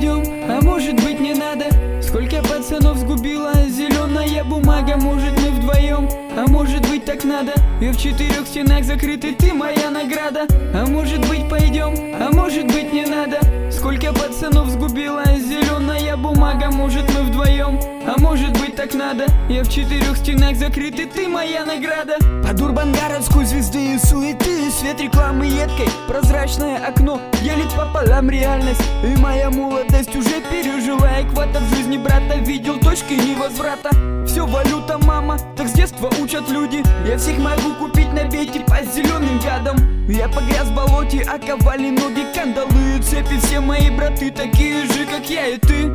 пойдем, а может быть не надо. Сколько пацанов сгубила зеленая бумага. Может мы вдвоем, а может быть так надо. Я в 4 стенах закрыты, ты моя награда. А может быть пойдем, а может быть не надо. Сколько пацанов сгубила зеленая бумага. Может мы вдвоем, а может быть так надо. Я в 4 стенах закрыты, ты моя награда. Под урбан-городскую звезды и суеты, свет рекламы едкой, прозрачное окно делит пополам реальность. И моя молодость уже пережила экватор жизни брата. Видел точки невозврата. Все валюта, мама, так с детства учат люди. Я всех могу купить на бете по зеленым гадам. Я погряз в болоте, оковали ноги, кандалы и цепи. Все мои браты такие же, как я и ты.